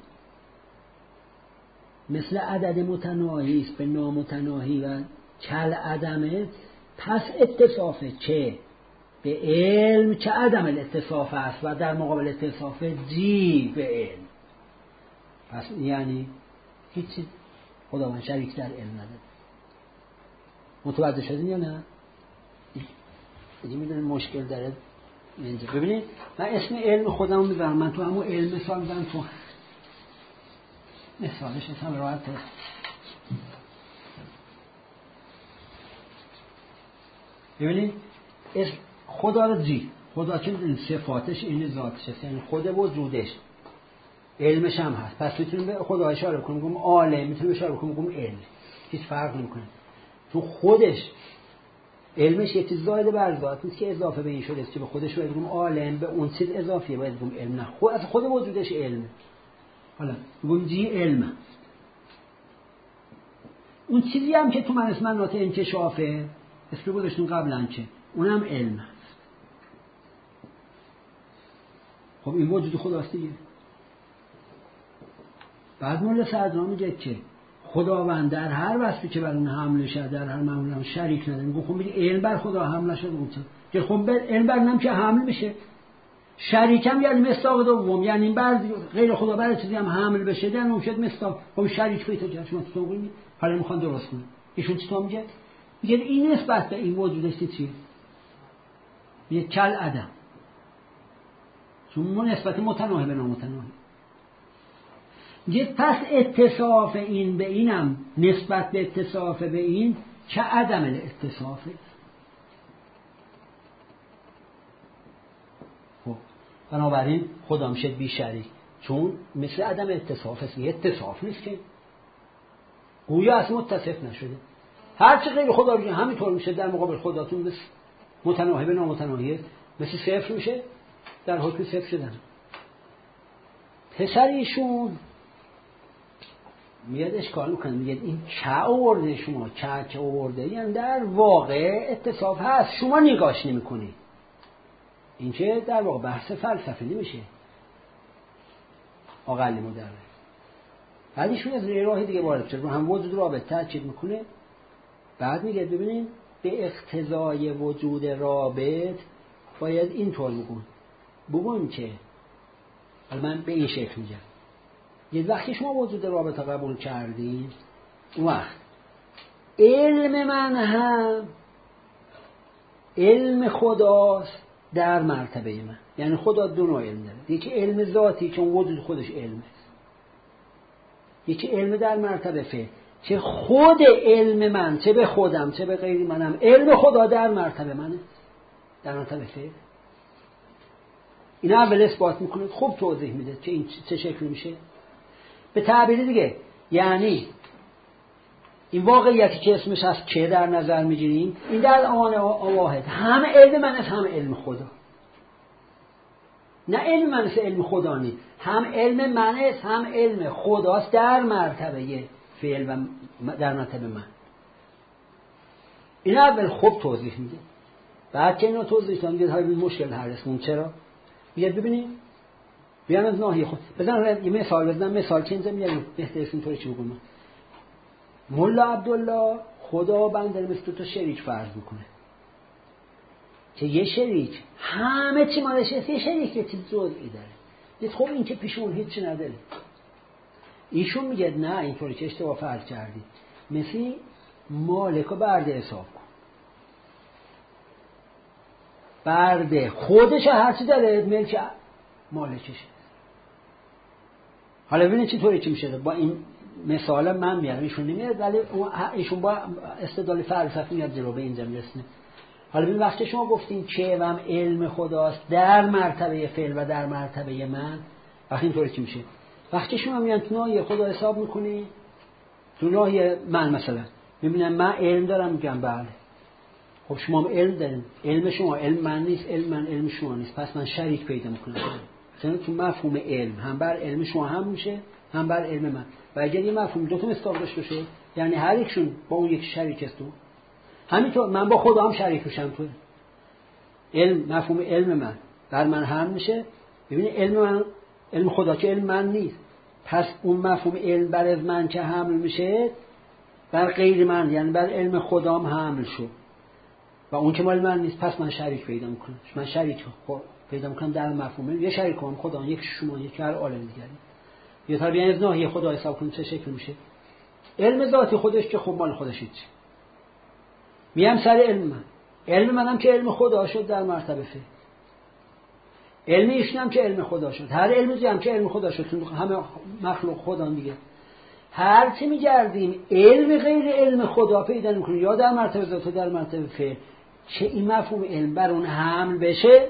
مثل عدد متناهی است به نامتناهی و کل عدمه، پس اتصاف چه به علم چه عدم الاتصاف است و در مقابل اتصاف جی به علم. پس یعنی هیچی خداوند شریک در علم نداره. متوجه شدین یا نه؟ دیگه میدونید مشکل داره اینجا. ببینید من اسم علم خودمو میذارم، من تو همون علم مثال میذارم، تو مثالش هم راحت هست. ببینید اسم خدا رو خدا که صفاتش این ذاتش هست، یعنی خود وجودش، علمش هم هست. پس میتونیم به خدا اشاره کنیم بگیم عالم، میتونیم اشاره کنیم بگیم علم، هیچ فرق نمیکنه. تو خودش علمش یه چیز زائد بر ذات نیست که اضافه به این شده است که به خودش باید بگیم عالم، به اون چیز اضافیه باید بگیم علم. نه، خود وجودش علمه. حالا بگیم جی علم. اون چیزی هم که تو من اسم مناطق انکشافه اسم گذاشتون قبلا چه، اونم علم هست. خب این وجود خداست دیگه. بعد مولا صدرا میگه که خداوند در هر وصفی که بر اون حمله شد در هر معمول هم شریک نداره. میگه خب میگه علم بر خدا حمله شد اون که خب علم بر نم که حمل بشه، شریکم یعنی مصداق دوم، یعنی بر غیر خدا بر چیزی هم حمل بشه در اون شد مصداق. خب شریک پیدا کرد. شما تو میگید حالا میخوان درست کنن، ایشون چطور میگه؟ میگه این نسبت به این وجودش چیه؟ میگه کل عدم، چون نسبت متناهی به نامتناهی. میگه پس اتصاف این به اینم نسبت به اتصاف به این که عدم الاتصافه. خب بنابراین خدا میشه بی شریک، چون مثل عدم اتصاف است. اتصاف نیست که گویا از متصف نشده. هر چه غیر خدا بشه همینطور میشه در مقابل خداتون، مثل متناهی به نامتناهی، مثل صفر میشه در حکم صفر شدن. پسر ایشون میاد اشکال میکنه، میگه این چه آورده شما، چه آورده، یعنی در واقع اتصاف هست، شما نگاش نمیکنی. این چه در واقع بحث فلسفی نمیشه، اقل مدرن. بعد ایشون از راه دیگه وارد شد، رو هم وجود رابط تاکید میکنه. بعد میگه ببینید به اقتضای وجود رابط باید اینطور بگون که من به این شکل میگم، یه وقتی شما وجود رابطه قبول کردید، اون وقت علم من هم علم خداست در مرتبه من. یعنی خدا دو نوع علم داره، یکی علم ذاتی که اون وجود خودش علم است، یکی علم در مرتبه فعل که خود علم من چه به خودم چه به غیر منم علم خدا در مرتبه منه، در مرتبه فعل. این اول اثبات میکنه، خوب توضیح میده که این چه شکلی میشه. به تعبیر دیگه یعنی این واقعیتی که اسمش هست که در نظر میگیریم، این در آن واحد هم علم من است هم علم خدا. نه علم من است علم خدا نیست، هم علم من است هم علم خداست در مرتبه فعل و در مرتبه من. این اول خوب توضیح میده. بعد که اینو توضیح دادم میگه های مشکل هرسمون چرا؟ میگه ببینید بیان از ناحیه خود بزن یه مثال بزنم، مثال که اینجا میگم بهتره اینطوری چی بگم. مولا عبدالله خدا بنده مثل تو شریک فرض میکنه که یه شریک همه چی مالش است، یه شریک یه چیز جزئی داره. یه خب این که پیشون هیچی نداره. ایشون میگه نه اینطوری که اشتباه فرض کردی، مثل مالک و برده حساب کن. برده خودش هرچی داره ملک مالکشه. حالا ببینید چطوری چی میشه. با این مثال من میارم، ایشون نمیاد ولی ایشون با استدلال فلسفی میاد جلو به اینجا میرسونه. حالا ببین وقتی شما گفتین که هم علم خداست در مرتبه فعل و در مرتبه من، وقتی اینطوری چی میشه؟ وقتی شما میان تو ناحیه خدا حساب میکنی، تو ناحیه من مثلا میبینم من علم دارم، میگم بله خب شما هم علم دارین، علم شما علم من نیست، علم من علم شما نیست، پس من شریک پیدا میکنم. مثلا تو مفهوم علم هم بر علم شما هم میشه هم بر علم من. و اگر یه مفهوم دو تا مصداق داشته باشه یعنی هر یکشون با اون یک شریک است. تو همینطور من با خدا هم شریک میشم. تو علم مفهوم علم من بر من هم میشه. ببینید علم من علم خدا که علم من نیست، پس اون مفهوم علم بر از من که حمل میشه بر غیر من یعنی بر علم خدام حمل شد و اون که مال من نیست، پس من شریک پیدا میکنم. من شریک پیدا میکنم در مفهوم یه شریک هم خدا، یک شما یک هر عالم دیگری. یه طرف یعنی از ناحیه خدا حساب کنیم چه شکل میشه. علم ذاتی خودش که خب مال خودش هیچ. میام سر علم من، علم منم که علم خدا شد در مرتبه فعل، علم ایشون هم که علم خدا شد، هر علمی هم که علم خدا شد، چون همه مخلوق خدا دیگه. هر چی می‌گردیم علم غیر علم خدا پیدا می‌کنیم، یا در مرتبه ذات و در مرتبه فعل، چه این مفهوم علم بر اون حمل بشه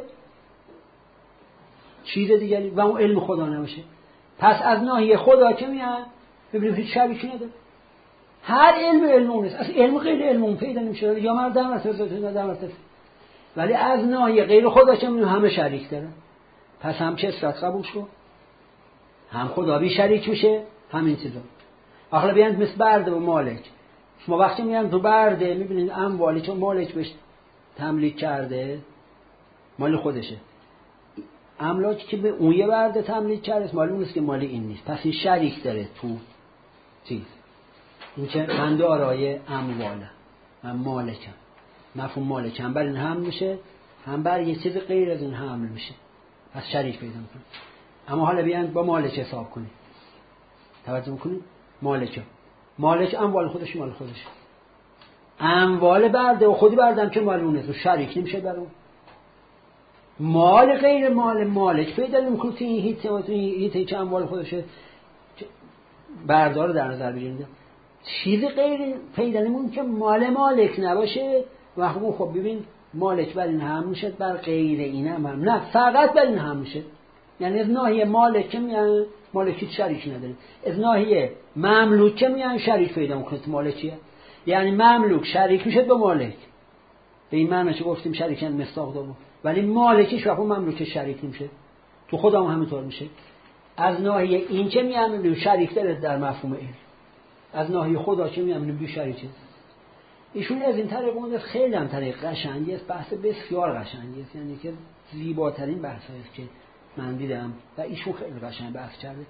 چیز دیگری و اون علم خدا نباشه، پس از ناحیه خدا که میاد ببینیم هیچ شریکی نداره. هر علم اون است، از علم غیر علم اون پیدا نمیشه، یا مرد در مرتبه ذات یا در مرتبه، ولی از ناحیه غیر خدا که می‌بینیم همه شریک دارن. پس هم کسرت قبول شو، هم خدا بی شریک میشه، همین چیزا. آخه بیان مثل برده و مالک، شما وقتی میان تو برده میبینید اموالی چون مالک بهش تملیک کرده مال خودشه، املاکی که به اون یه برده تملیک کرده مال اون است که مال این نیست، پس این شریک داره تو چیز. این که من دارای اموالم، من مالکم، مفهوم مالکم بر این حمل میشه، هم بر یه چیز غیر از این حمل میشه، پس شریک پیدا میکنه. اما حالا بیان با مالک حساب کنید، توجه میکنید، مالک اموال خودش مال خودش، اموال برده و خودی بردم که مال اونه، تو شریک نمیشه در اون. مال غیر مال مالک پیدا نمیکنه تو این هیته که اموال خودشه بردار در نظر بگیرید. چیزی غیر پیدا نمیکنه که مال مالک نباشه و خب ببین مالک بر این هم میشه، بر غیر این هم نه، فقط بر این هم میشه. یعنی از ناحیه مالک میان مالکی شریک نداره، از ناحیه مملوک میان شریک پیدا میکنه تو مالکیه. یعنی مملوک شریک میشه با مالک، به این معنی که گفتیم شریکن مصداق داره، ولی مالکیش و مملوک شریک نمیشه. تو خدا هم همینطور میشه. از ناحیه این که میان شریک داره در مفهوم علم، از ناحیه خدا که میان بی شریکه. ایشون از این طریق اون خیلی هم طریق قشنگی است، بحث بسیار قشنگی است، یعنی که زیباترین بحثی است که من دیدم و ایشون خیلی قشنگ بحث کرده.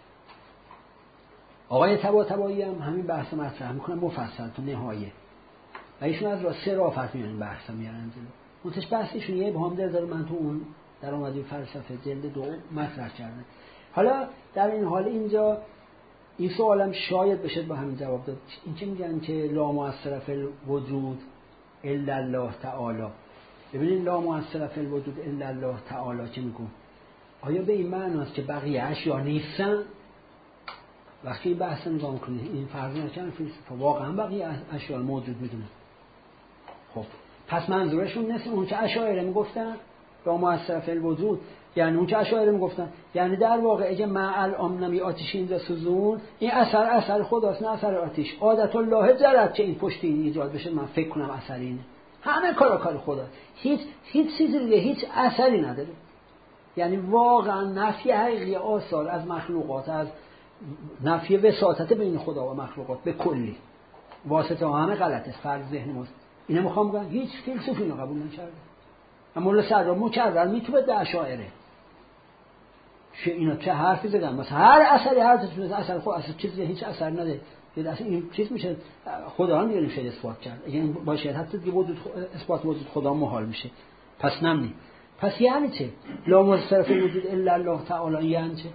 آقای طباطبایی هم همین بحث مطرح میکنه مفصل تو نهایه و ایشون از راه صرافت میارن بحث میارن جلو. منتش بحثشون یه ابهام داره، من تو اون در اومده فلسفه جلد 2 مطرح کردم. حالا در این حال اینجا این سوالم شاید بشه با همین جواب داد. این که میگن که لا مؤثر فی الوجود الا الله تعالی، ببینید لا مؤثر فی الوجود الا الله تعالی چه میگه؟ آیا به این معنی است که بقیه اشیا نیستن؟ وقتی این بحث نگاه کنید این فرض نکنید فلسفه واقعا بقیه اشیا موجود میدونه. خب پس منظورشون نیست اون که اشاعره میگفتن لا مؤثر فی الوجود، یعنی اون که اشاعره میگفتن یعنی در واقع اگه ما الان نمی آتش اینجا سوزون این اثر خداست، نه اثر آتش. عادت الله جرد که این پشتی ایجاد بشه، من فکر کنم اثری اینه. همه کار خدا، هیچ چیزی دیگه هیچ اثری نداره. یعنی واقعا نفی حقیقی آثار از مخلوقات، از نفی وساطت بین خدا و مخلوقات به کلی، واسطه همه غلطه، فرض ذهن ماست. اینا میخوام بگم هیچ فیلسوفی اینو قبول نکرده. اما مولا صدرا مکرر میتونه به اشاعره چه اینا چه حرفی زدن، مثلا هر اثری هر چیزی اثر خود اصلا چیزی هیچ اثر نداره، اصلا این چیز میشه خدا هم نمیشه اثبات کرد. اگه این باشه حتی دیگه وجود اثبات وجود خدا محال میشه. پس نمونی. پس یعنی چه؟ لا مؤثر فی الوجود الا الله تعالی، یعنی چه؟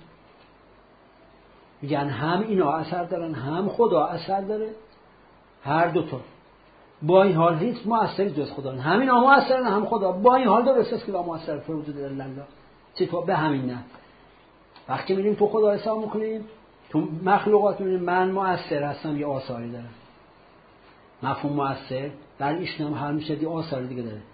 میگن هم اینا اثر دارن هم خدا اثر داره، هر دو تا. با این حال هیچ مؤثری جز خدا نیست. همین هم مؤثرن هم خدا. با این حال درست است که لا مؤثر فی الوجود الا الله. چطور؟ به همین نه. وقتی میریم تو خدا حساب میکنیم، تو مخلوقات میبینیم من مؤثر هستم یه آثاری دارم. مفهوم مؤثر در ایشون هم هر میشه یه آثاری دیگه داره.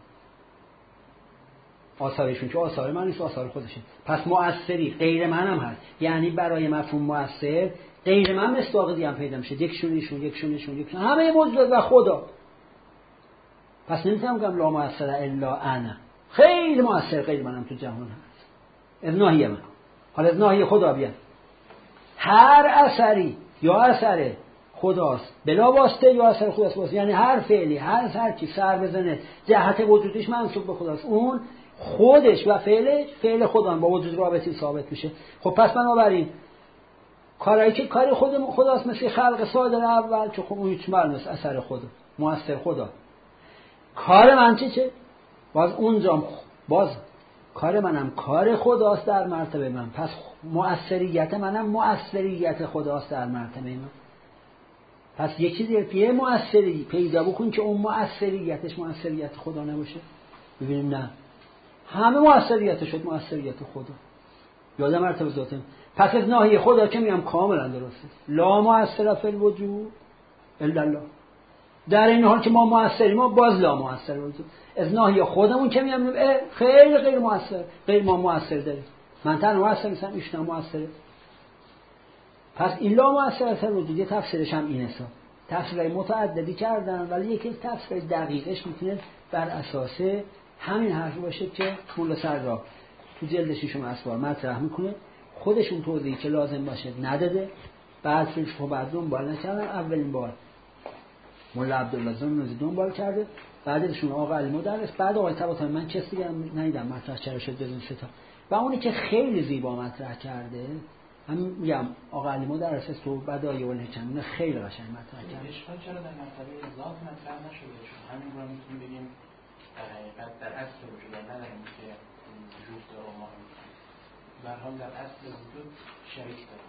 آثارشون که آثار من نیست، آثار خودشه. پس مؤثری غیر منم هست. یعنی برای مفهوم مؤثر غیر من مصداق دیگه هم پیدا میشه. یکشون همه موجودات و خدا. پس نمیتونم بگم لا مؤثر الا انا. خیلی مؤثر غیر منم تو جهان هست. از ناحیه من. حالا از ناحیه خدا بیان. هر اثری یا اثر خداست بلا واسطه یا اثر خداست واسطه، یعنی هر فعلی هر کی سر بزنه جهت وجودش منسوب به خداست، اون خودش و فعل خدا با وجود رابطی ثابت میشه. خب پس بنابراین کاری که کار خداست مثل خلق صادر اول که خب اون هیچ معلوم است اثر خدا مؤثر خدا. کار من چه؟ باز اونجا باز کار منم کار خداست در مرتبه من، پس مؤثریت منم مؤثریت خداست در مرتبه من. پس یک چیزی یه مؤثری پیدا بکن که اون مؤثریتش مؤثریت خدا نباشه. ببینیم نه، همه مؤثریت شد مؤثریت خدا. یادم مرتبه ذاته. پس از ناحیه خدا که میگم کاملا درسته. لا مؤثر فی الوجود الا الله. در این حال که ما مؤثریم ما باز لا مؤثر وجود. از ناحیه خودمون که میگم خیلی غیر مؤثر، غیر ما مؤثر داریم. من تنها مؤثر نیستم، ایشون مؤثره. پس این لا مؤثر فی الوجود یه تفسیرش هم اینه. تفسیرهای متعددی کردن ولی یکی از تفسیرهای دقیقش میتونه بر اساس همین حرف باشه که مولا سررا تو جلد ششم اسوار مطرح میکنه. خودشون توضیحی که لازم باشه نداده، بعد فیلسوفا بعد دنبال نکردن. اولین بار مولا عبدالله زنوزی دنبال کرده، بعدشون آقا علی مدرس، بعد آقای طباطبایی. من کسی دیگه ندیدم مطرح چرا شد بدون ستا. و اونی که خیلی زیبا مطرح کرده هم میگم آقا علی مدرس تو بدایع الحکم خیلی قشنگ مطرح کرده. اشکال چرا در مرتبه ذات مطرح نشده؟ چون همین رو میتونیم بگیم در حقیقت در اصل وجود، نه در اینکه وجود داره و ما به هر حال در اصل وجود شریک داره.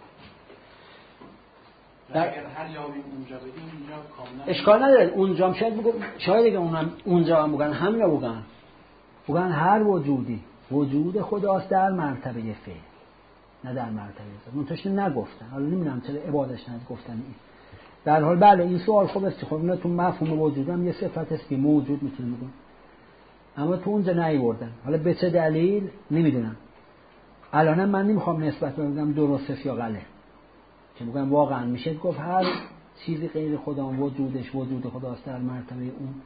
اگر هر یابیم اونجا بدیم اونجا کاملا اشکال نداره. اونجا هم شاید اگه اونجا هم بگن همین رو بگن هر وجودی وجود خداست در مرتبه فعل، نه در مرتبه ذات. منتش نگفتن. حالا نمیدونم چرا عبادش نگفتن این. در حال بله این سوال خوب است. خب نه تو مفهوم وجود هم یه صفت است که موجود میتونه بگن، اما تو اونجا نیوردن. حالا به چه دلیل نمیدونم. الان من نمیخوام نسبت بدم درست یا غلط، که بگم واقعا میشه گفت هر چیزی غیر خدا وجودش وجود خداست در مرتبه اون.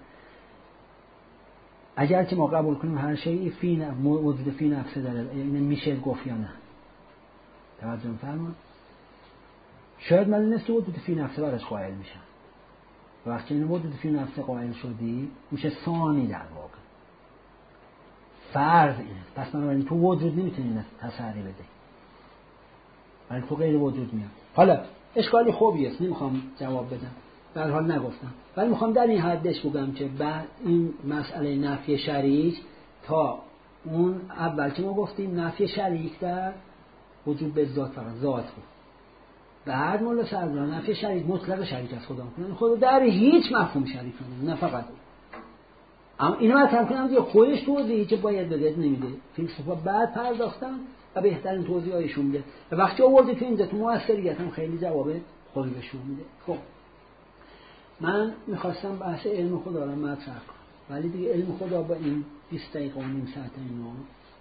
اگر که ما قبول کنیم هر شیء فی وجود فی نفسه داره، این میشه گفت یا نه؟ توجه فرمان. شاید من نست وجود فی نفسه برش قائل میشم. وقتی این وجود فی نفسه قائل شدی میشه ثانی در واقع. فرض اینه. پس من تو وجود نمیتونی تسری بده، ولی تو غیر وجود میاد. حالا اشکالی خوبی است، نمیخوام جواب بدم، به هر حال نگفتم، ولی میخوام در این حدش بگم که بعد این مسئله نفی شریک تا اون اول که ما گفتیم نفی شریک در وجود به ذات فقط ذات بود. بعد مولا سرزا نفی شریک مطلق شریک از خدا کنن، خدا در هیچ مفهوم شریک کنن، نه فقط اما اینو مطرح کنم دیگه خودش توضیحی که باید بده نمیده. فیلسوفا بعد پرداختن و بهترین توضیح هایشون میده و وقتی آوردی تو اینجا تو موثریت هم خیلی جواب خودی بهشون میده. خب من میخواستم بحث علم خدا رو مطرح کنم، ولی دیگه علم خدا با این 20 دقیقه و نیم ساعت اینو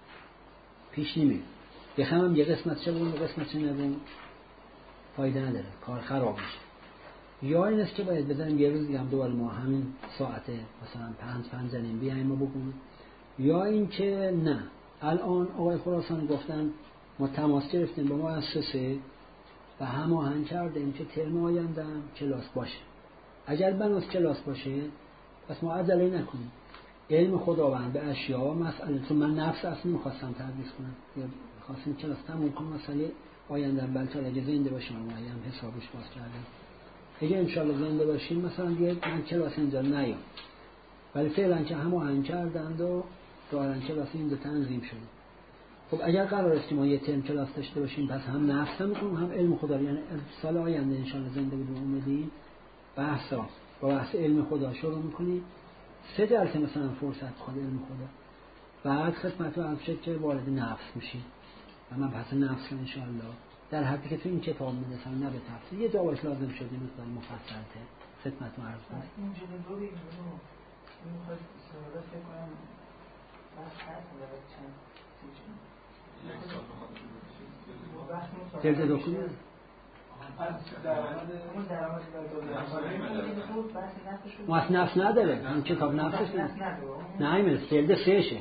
پیش نمیره. بخوام یه قسمت چه بگم یه قسمت چه نگم فایده نداره، کار خراب میشه. یا این است که باید بذاریم یه روز دیگه هم دوباره ما همین ساعته مثلا 5 زنیم بیایم و بگیم، یا این که نه الان آقای خراسانی گفتن ما تماس گرفتیم با مؤسسه و هماهنگ کردیم که ترم آینده هم کلاس باشه. اگر بناس کلاس باشه پس ما عجله نکنیم. علم خداوند به اشیاء مسئله، چون من نفس اصلا میخواستم تدریس کنم یا میخواستم کلاس تموم کنم مسئله آینده بلکه اگه زنده باشم ما هم حسابش باز کردم. اگه انشالله زنده باشیم مثلا دیگه من کلاس اینجا نیام، ولی فعلا که هماهنگ کردند و دارن کلاس اینجا تنظیم شده. خب اگر قرار است که ما یه ترم کلاس داشته باشیم پس هم نفس میکنیم هم علم خدا، یعنی سال آینده انشالله زنده بودیم اومدیم بحثا با بحث علم خدا شروع میکنیم. 3 جلسه مثلا فرصت خود علم خدا، بعد خدمت رو شد که وارد نفس میشیم و من پس نفس رو انشالله در حدی که تو این کتاب میدسم نه به تفصیل یه جاواش لازم شده مثلا مفصلته خدمت رو عرض کنم. این جلو رو میخواید استفاده فکر کنم بس هست جلد دوکنه ما از نفس نداره، این کتاب نفسش نه ایمه جلد 3 شه.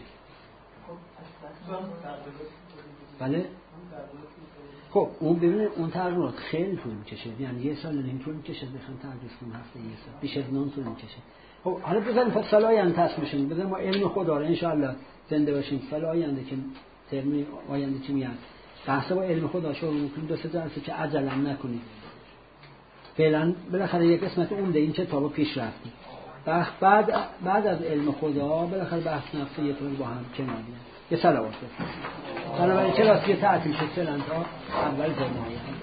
بله خب اون ببینید اون ترجمه خیلی طول میکشه، یعنی یه سال نیم طول میکشه بخوام ترجمه کنم، هفته یه سال بیش از 9 طول میکشه. خب حالا بذاریم پس سال آینده تصمیم بشیم، بذاریم ما علم خدا رو ان شاء الله زنده باشیم سال آینده که ترم آینده چی میاد بحث با علم خدا شروع میکنیم. 2-3 جلسه که عجله نکنید، فعلا بالاخره یک قسمت عمده این کتابو پیش رفتیم. بعد از علم خدا بالاخره بحث نفس یه طور با هم کنار میاد. یه صلوات بفرستید. بنابراین کلاس یه تعطیل شد فعلا تا اول ترم آینده.